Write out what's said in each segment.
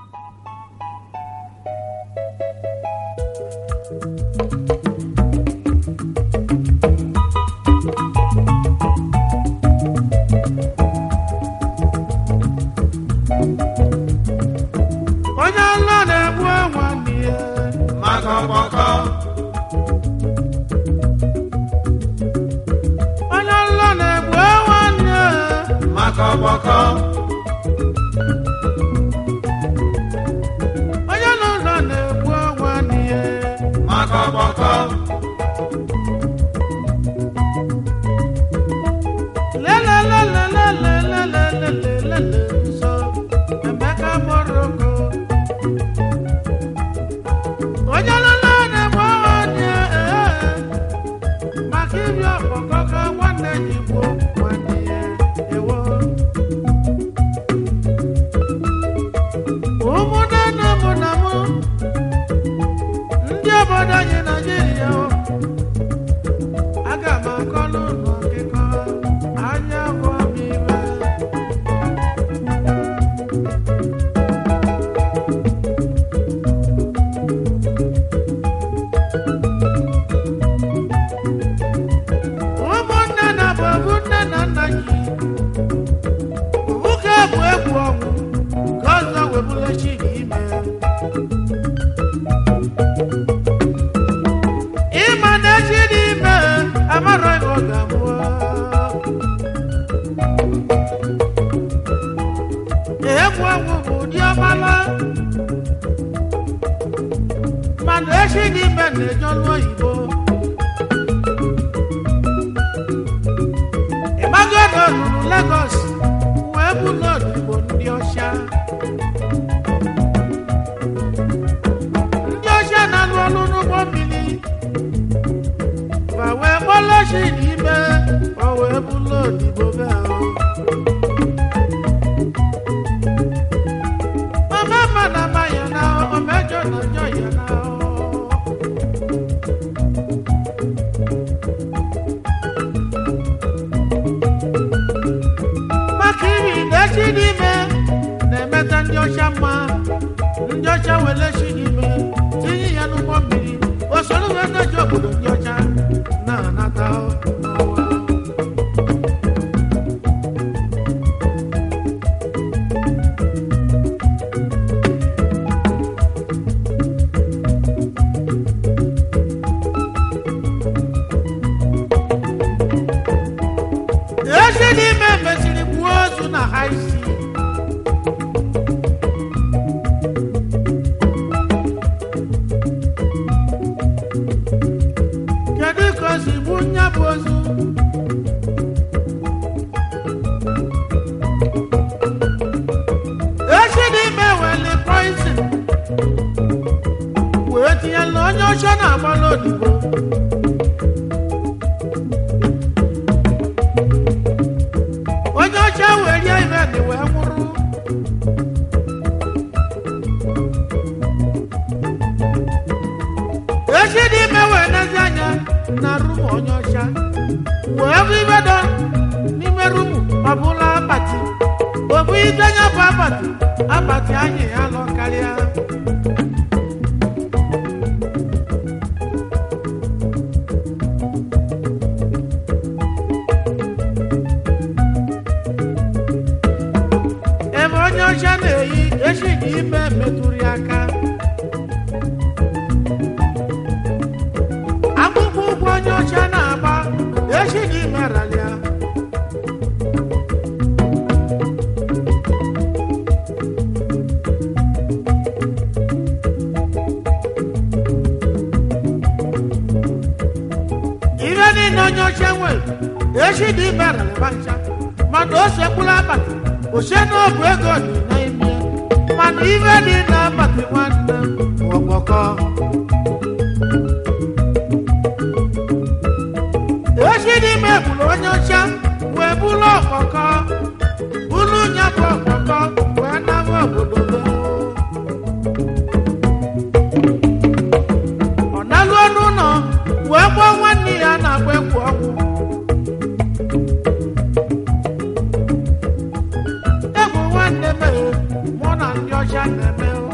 More than your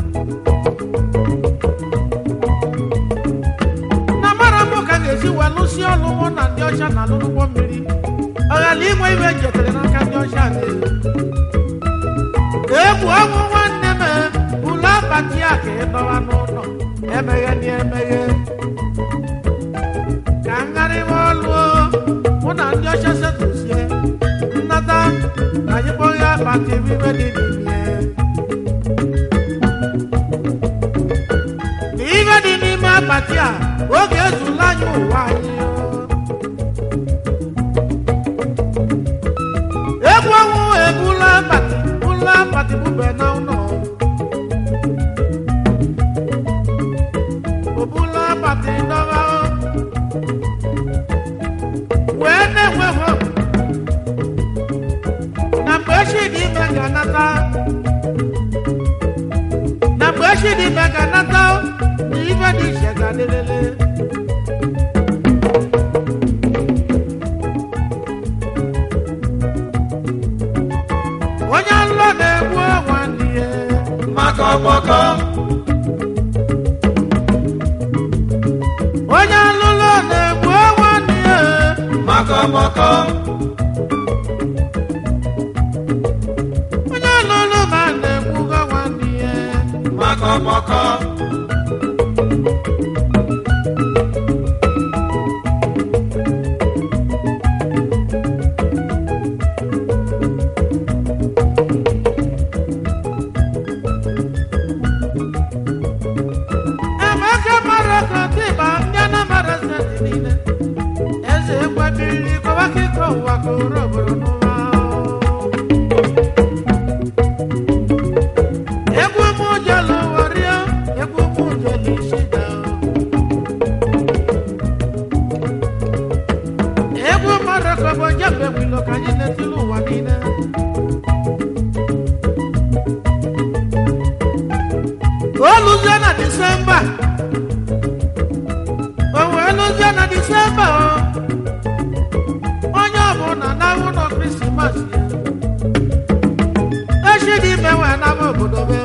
ọcha na alụ n'ụgbọ mmiri ọghara inwe iwe jetere n'aka ndị ọcha egwu ọnwụ nwanne m ụlọ akpati a ka ị nọwa n'ụlọ emeghe na emeghe ka ngharịwa ọlụ mụ na ndị ọcha setụzie nnata na anyị kpọghị akpati ibe dị n'ime na ibe dị n'ime akpati a oge ezula anyị ụwa anyị egwu ọnwụ ebula akpati bube na ụlọ obula akpati dọba wee na-enweghị na mgbe echi dị ime ga-anata na ife dị iche ga-adịlele onye nlọ na-egbu nwanne ya maka ọgbakọ onye alụlụ na-egbu nwanne ya maka ọgbakọ onye alụlụ ma na-egbuga nwanne ya maka ọgbakọ December onye ọbụla na-ahụ nọ Krismas echi dị ime wee n'ama obodo be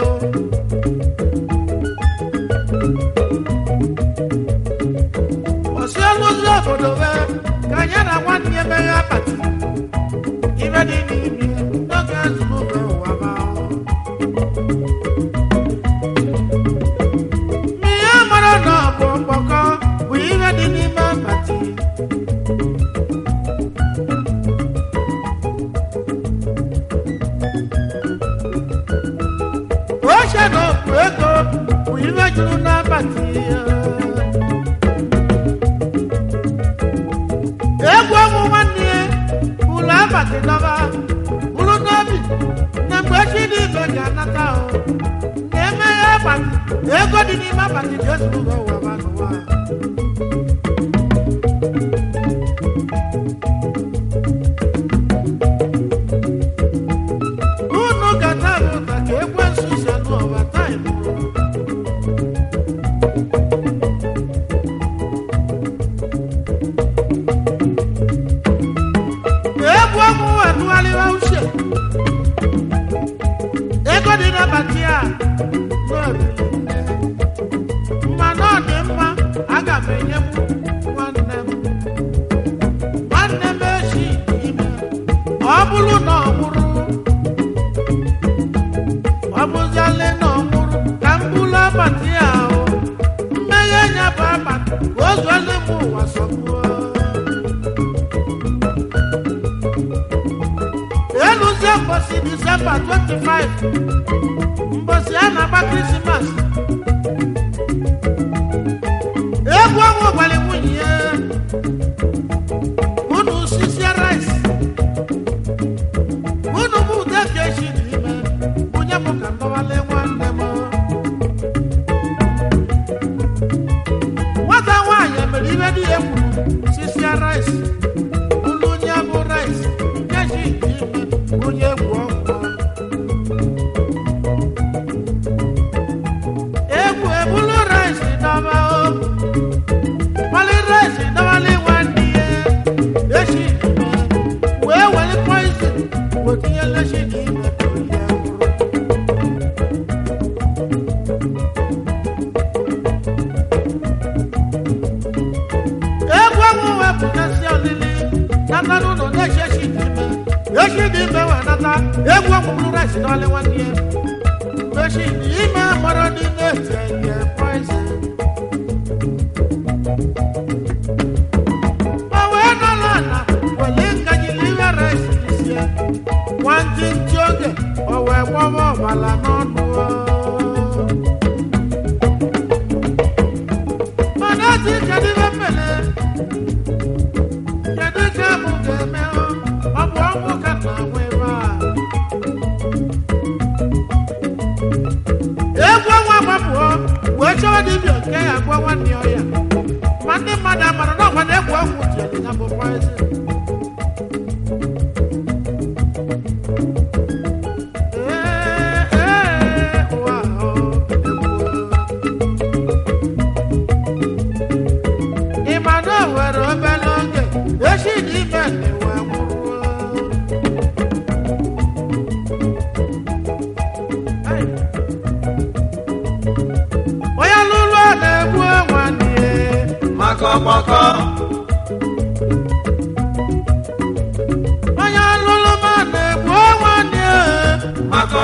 osi ọlụzi obodo be ka anyị na nwanne ya meghe akpati ibe dị n'ime n'oge ezumike ụwa ba ihe mara na ọ bụ mgbakọ bụ ihe dị n'ime akpati oche na okpu ego bụ ihe juru n'akpati egwu ọnwụ nwanne ya ụlọ akpati dọba bụrụ n'obi na mgbe echi dị ibe ga-anata na-emeghe akpati ego dị n'ime akpati ga-ezuru ụwa ba n'ụwa unu gata ụta ka ekwensu si anụ ọba taim egwu ọmụ atụgharịwa uche ego dị n'akpati a mmanụ ọ dị mma aga m enye m nwanne m echi ime ọ bụrụ na ọ nwụrụ ọ bụziale na ọ nwụrụ ka m bụrụ akpati ahụ mmeghe nya bụ akpati ka o zuele m ụwa sọgbuo eluzie mbosi Disemba 25 mbosi a na-agba Krismas egwu ọnwụ gwara nwunye ya unu sisia rice unu bụ ude ka echi dị ime bunye m ka ndọwale nwanne m nwata nwaanyị mere ibe dị ya kwuru sisia rice unu nye bụ rice nke chi dị ime bunye egwu ọgwụ egwu ebulu rice dọba rice dọwale nwanne ya echi wee were poison wetinye lechi n'ime egwu ọnwụ wepụtasị ọlịlị egwu ọkpụkpụrụ rice n'ọlị nwanne ya machine ime mara dị na-ete nye poison owe nọla na wele ngajili iwe rice isi ya nwantị ntị oge owe gbọwa ọbala n'ọnụ mana dị kedu ibe mmele kedu ka mụ ga-eme ọ bụ ọnwụ ka na nwe ebe a egwu ọnwa gbapụọ wee chọwa dibịa nke ya gwa nwanne ya ọya ma ndị mmadụ amara na ọgwa na-egwu ọgwụ jere ya bụ poison Maka onye alụlụ ma na-egbu nwanne maka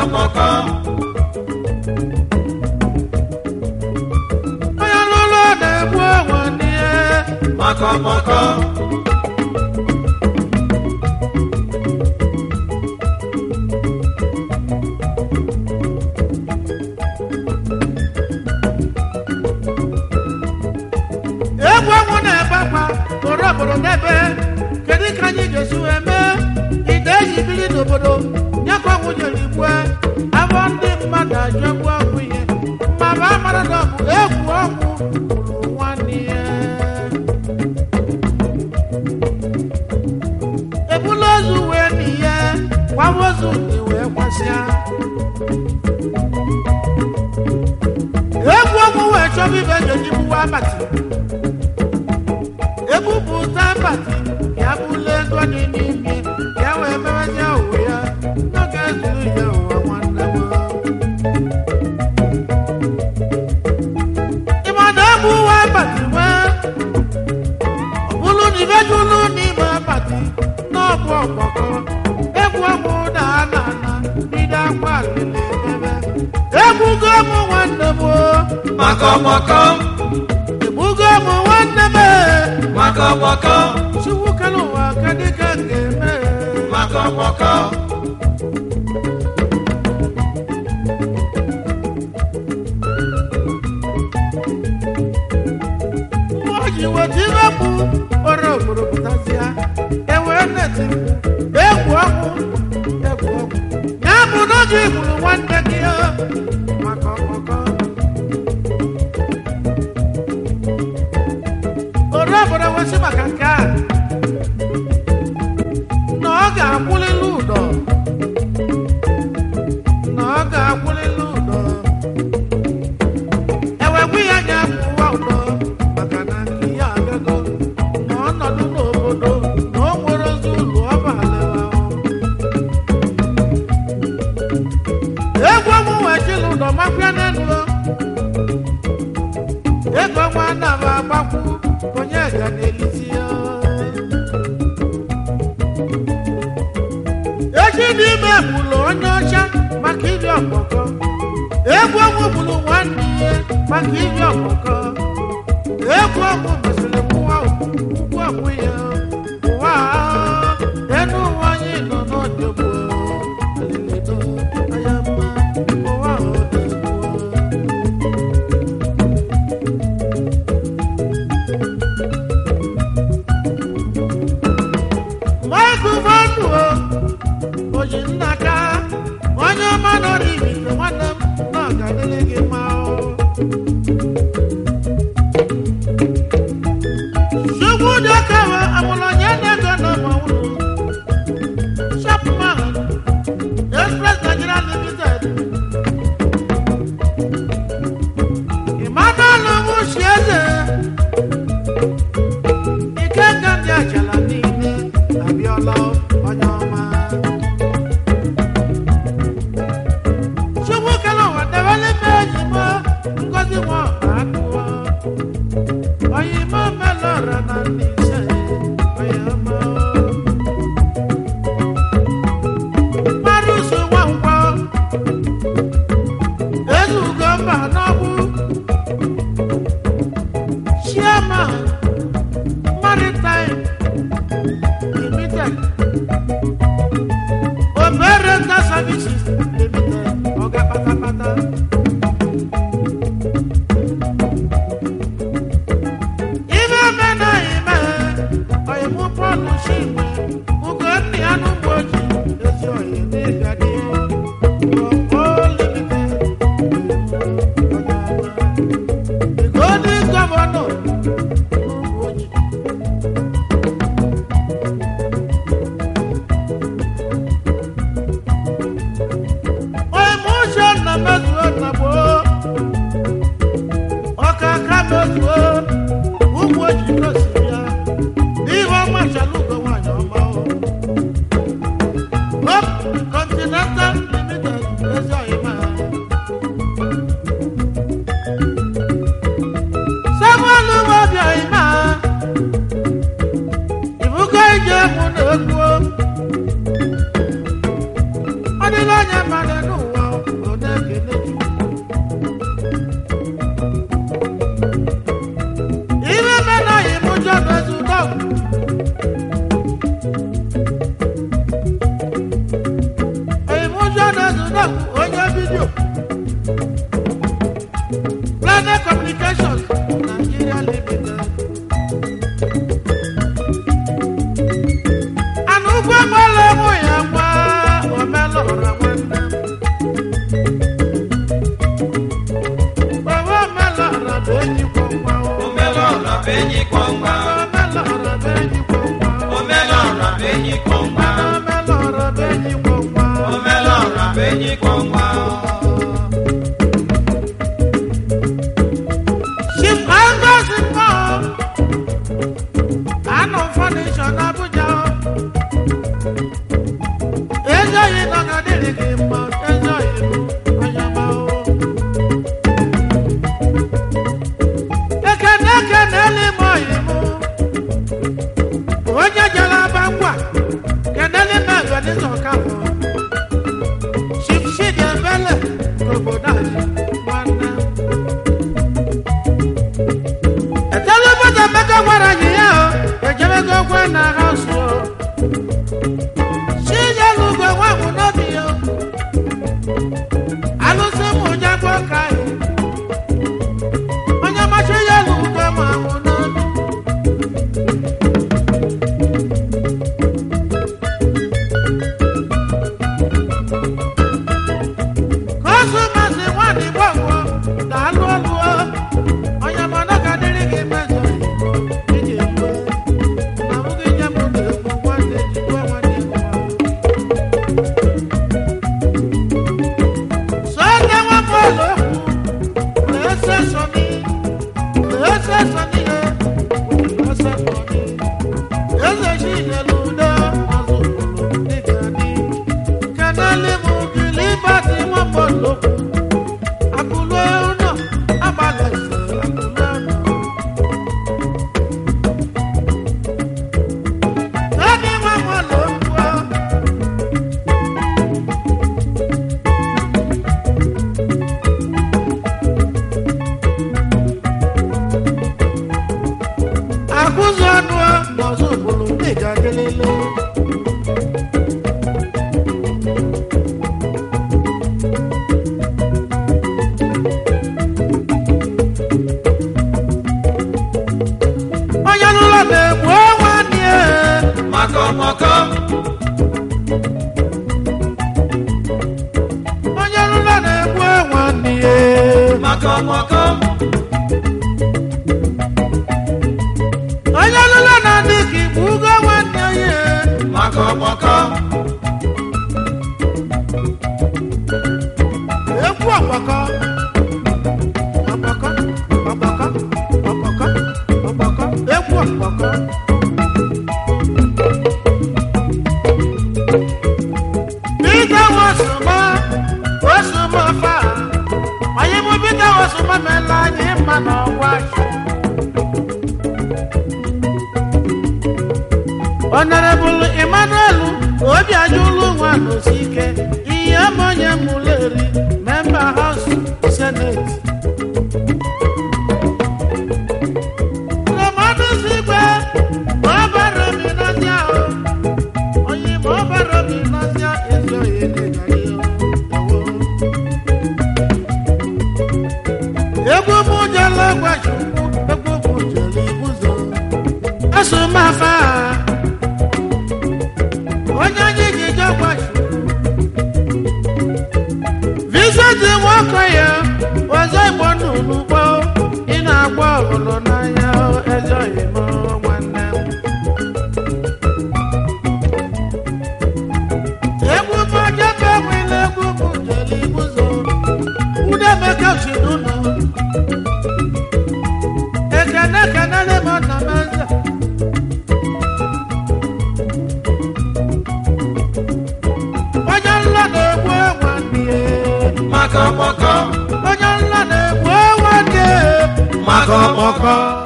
onye alụlụ na-egbu nwanne maka obodo n'ebe kedu ka anyị ga-esi wee mee ide eji biri n'obodo nye ka ọgwụ jere igwe abụ ndị mmadụ ajọgbu ọgwụ ihe ma bụ amara na ọgwụ egwu ọgwụ gburu nwanne ya ebula ozu wee n'ihe gwawa ozu dị wee kwasịa egwu ọgwụ wee chọba ibe ga-eji gbuwa abati ebupụta abati ya bụla ego dị n'ime ya wee mewezie ụwa ya n'oge ezuru ya ụwa nwanne m ịmana egbu uwe abati nwee ọ bụrụ na ibejulu n'ime abati n'ọbụ ọgbakọ egwu ọgwụ daa na ana bido akwa alele ebe egbugo m nwanne m maka egbugo m nwanne m maka Chukwu kere ụwa ka dịka ga-eme maka o ji weta ibe bụ ore obodo pụtazịa ewee neti egwu ọgwụ ya bụ n'oge igburu nwanne gị maka ọkpọkọ ore obodo wesị maka nke a na ọ ga-akwụlịlụ ụdọ ewegwu ya nya ụwa ụdọ maka na nke ya abịago na ọnọdụ n'obodo na o nwere ozi ụlọ ọbalịwa egwu ọmụ wee chịlụ ụdọ makwịa n'elu ego nwa naba agbakwu onye ga na-elisi ya echi n'ime bụlụ onye ọcha maka iri ọkpọkọ egwu ọgwụ bụlụ nwanne ihe maka iri ọkpọkọ egwu ọgwụ mesịrị mụwa ụgwọ ọgwụ ya ụwa enu ụwa anyị nọ n'ọdịgbo aleledo anya mma ụwa ọdịgbo oji nnaka onye ọma nọrọ ibite nwanne m na ọ ga-adịrị gị mma Chukwu dị aka Planet Communications Nigeria Limited. Anugwe gbala mụ ya gba omelọra nwanne m. Baba omelọra bụ enyi kwọngwa o. Omelọra bụ enyi kwọngwa. Omelọra bụ enyi kwọngwa. Omelọra bụ enyi kwọngwa. Omelọra bụ enyi kwọngwa. Omelọra bụ enyi kwọngwa. Honorable Emmanuel Obiajulu Nwanosike, Iyamonye Muleri, Member House Senate. Romano Sigwe, Baba Rominazia, Oyi Baba Rominazia, Ezoye Negario. Ego Mujala Gwashuku, Ego Mujali Buzo, Asumafa. Visit the walker, was I born to Lupo in a wall on as I am one now. Everybody come in a group of jelly was on. Would I make out you don't know? Maka maka, Maka maka.